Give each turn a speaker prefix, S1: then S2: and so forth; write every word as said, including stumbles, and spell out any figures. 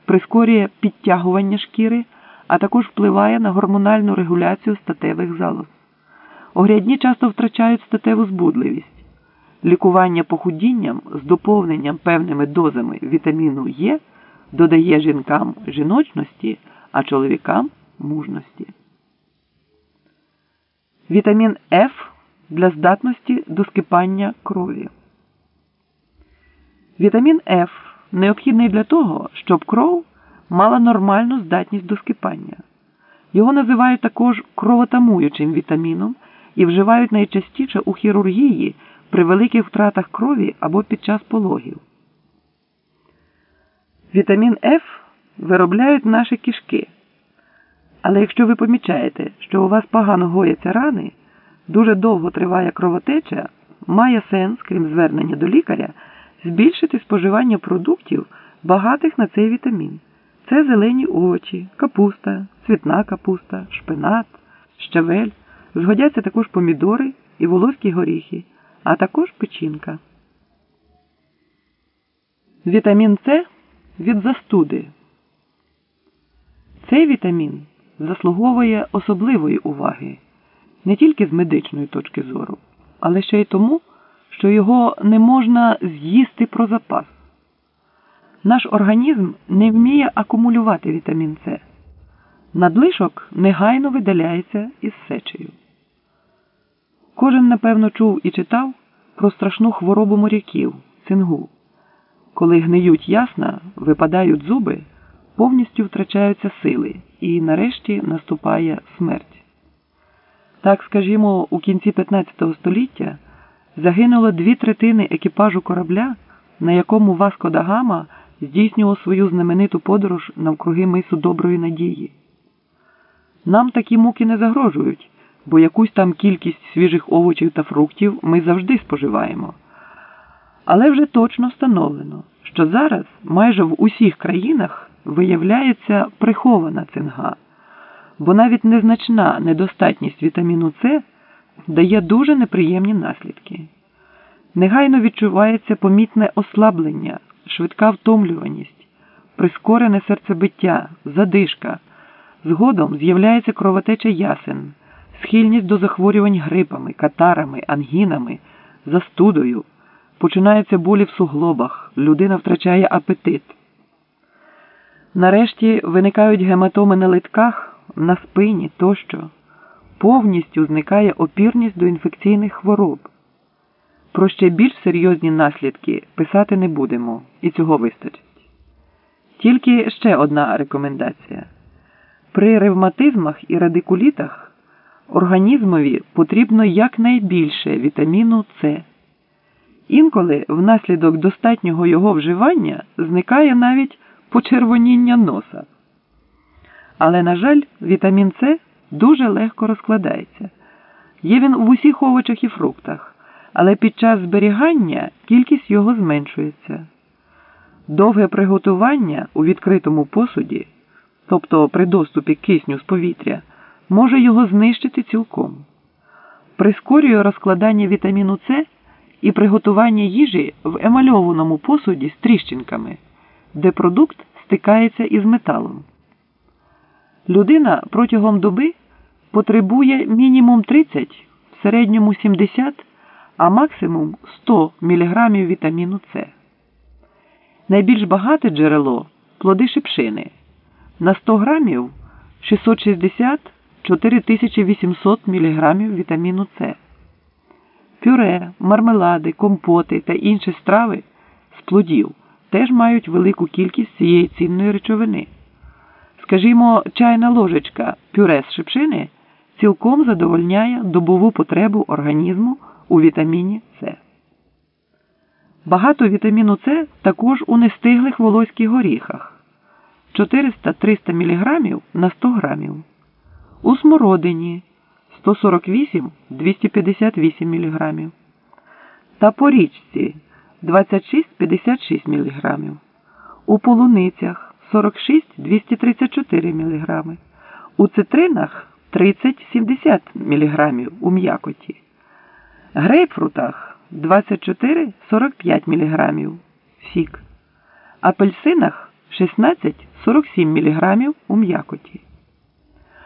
S1: прискорює підтягування шкіри, а також впливає на гормональну регуляцію статевих залоз. Огрядні часто втрачають статеву збудливість. Лікування похудінням з доповненням певними дозами вітаміну Е додає жінкам жіночності, а чоловікам мужності. Вітамін Ф для здатності до скипання крові. Вітамін Ф необхідний для того, щоб кров мала нормальну здатність до скипання. Його називають також кровотамуючим вітаміном і вживають найчастіше у хірургії при великих втратах крові або під час пологів. Вітамін Ф виробляють наші кишки. Але якщо ви помічаєте, що у вас погано гояться рани, дуже довго триває кровотеча, має сенс, крім звернення до лікаря, збільшити споживання продуктів, багатих на цей вітамін. Це зелені овочі, капуста, цвітна капуста, шпинат, щавель, згодяться також помідори і волоські горіхи, а також печінка. Вітамін С від застуди. Цей вітамін заслуговує особливої уваги не тільки з медичної точки зору, але ще й тому, що його не можна з'їсти про запас. Наш організм не вміє акумулювати вітамін С. Надлишок негайно видаляється із сечею. Кожен, напевно, чув і читав про страшну хворобу моряків – цингу. Коли гниють ясна, випадають зуби, повністю втрачаються сили і нарешті наступає смерть. Так, скажімо, у кінці п'ятнадцятого століття загинуло дві третини екіпажу корабля, на якому Васко да Гама здійснював свою знамениту подорож навкруги мису Доброї Надії. Нам такі муки не загрожують, бо якусь там кількість свіжих овочів та фруктів ми завжди споживаємо. Але вже точно встановлено, що зараз майже в усіх країнах виявляється прихована цинга, бо навіть незначна недостатність вітаміну С дає дуже неприємні наслідки. Негайно відчувається помітне ослаблення, швидка втомлюваність, прискорене серцебиття, задишка. Згодом з'являється кровотеча ясен, схильність до захворювань грипами, катарами, ангінами, застудою. Починаються болі в суглобах, людина втрачає апетит. Нарешті виникають гематоми на литках, на спині тощо. Повністю зникає опірність до інфекційних хвороб. Про ще більш серйозні наслідки писати не будемо, і цього вистачить. Тільки ще одна рекомендація. При ревматизмах і радикулітах організмові потрібно якнайбільше вітаміну С. Інколи внаслідок достатнього його вживання зникає навіть почервоніння носа. Але, на жаль, вітамін С дуже легко розкладається. Є він в усіх овочах і фруктах, але під час зберігання кількість його зменшується. Довге приготування у відкритому посуді, тобто при доступі кисню з повітря, може його знищити цілком. Прискорює розкладання вітаміну С і приготування їжі в емальованому посуді з тріщинками, де продукт стикається із металом. Людина протягом доби потребує мінімум тридцять, в середньому сімдесят, а максимум сто міліграмів вітаміну С. Найбільш багате джерело – плоди шипшини. На сто грамів шістсот шістдесят - чотири тисячі вісімсот міліграмів вітаміну С. Пюре, мармелади, компоти та інші страви з плодів теж мають велику кількість цієї цінної речовини. Скажімо, чайна ложечка пюре з шипшини цілком задовольняє добову потребу організму у вітаміні С. Багато вітаміну С також у нестиглих волоських горіхах – чотириста - триста міліграмів на сто грамів. У смородині – сто сорок вісім - двісті п'ятдесят вісім міліграмів. Та по річці – двадцять шість - п'ятдесят шість міліграмів. У полуницях – сорок шість - двісті тридцять чотири міліграми. У цитринах – тридцять - сімдесят міліграмів у м'якоті. Грейпфрутах – двадцять чотири - сорок п'ять міліграмів сік. Апельсинах – шістнадцять сорок сім міліграмів у м'якоті.